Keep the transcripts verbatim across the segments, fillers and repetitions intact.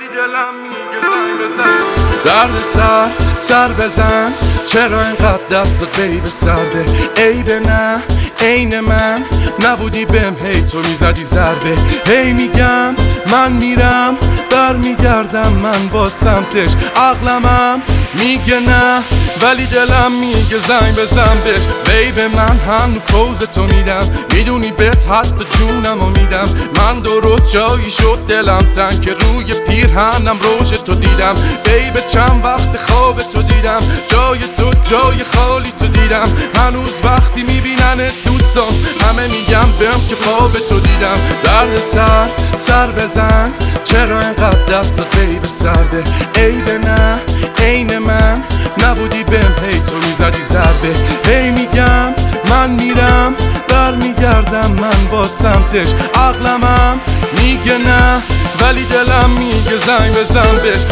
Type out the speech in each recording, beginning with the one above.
دلم میگه زنگ بزن. درد سر سر بزن، چرا اینقدر دست غیب سرده؟ عیب نه عین من نبودی بهم، هی تو میزدی ضربه. هی میگم من میرم بر میگردم، من با سمتش عقلمم میگه نه، ولی دلم میگه زنگ بزن بهش. بیب من هم پوز تو میدم، میدونی بهت حتی جونمو میدم. من درست جایی شد دلم تنگ که روی پیرهنم روش تو دیدم. بیب چند وقت خواب تو دیدم، جای تو جای خالی تو دیدم. هنوز وقتی میبیننت دوستان همه میگم بهم که خواب تو دیدم. درد سر سر بزن، چرا اینقدر دست غیب سرده؟ عیب نه عین من نبودی بهم، هی تو میزدی ضربه. هی میگم من میرم بر میگردم، من با سمتش عقلمم میگه نه، ولی دلم میگه زنگ بزن بهش.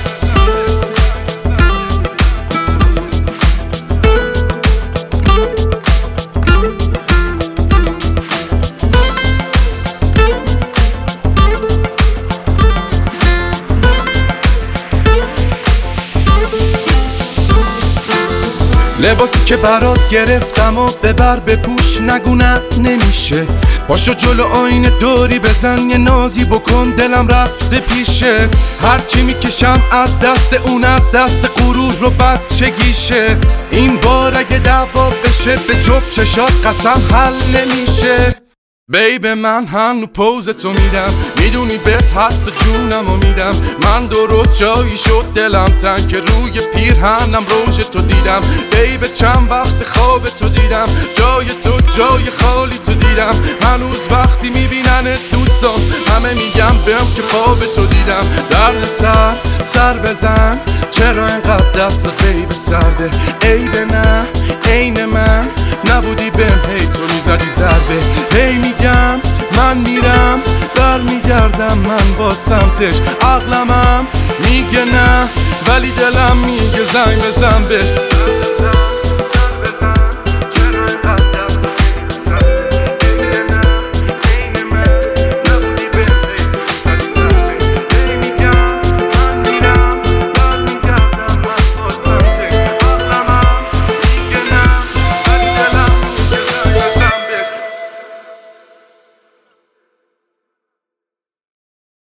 لباسی که برات گرفتم و ببر بپوش، نگو نه نمیشه. پاشو جلو آینه دوری بزن، یه نازی بکن دلم رفته پیشه. هرچی میکشم از دست اون از دست غرور رو بچگیشه. این بار اگه دعوا بشه به جفت چشات قسم حل نمیشه. بیب من هنو پوز تو میدم، میدونی بهت حتی جونمو میدم. من درست جایی شد دلم تنگ که روی پیرهنم روش تو دیدم. بیب چند وقت خواب تو دیدم، جای تو جای خالی تو دیدم. هنوز وقتی میبیننت دوستان همه میگم بهم که خواب تو دیدم. درد سر سر بزن، چرا اینقدر دست غیب سرده؟ عیب نه عین من نبودی بهم، هی تو میزدی ضربه. هی میگم من میرم بر میگردم، من با سمتش عقلمم میگه نه، ولی دلم میگه زنگ بزن بهش.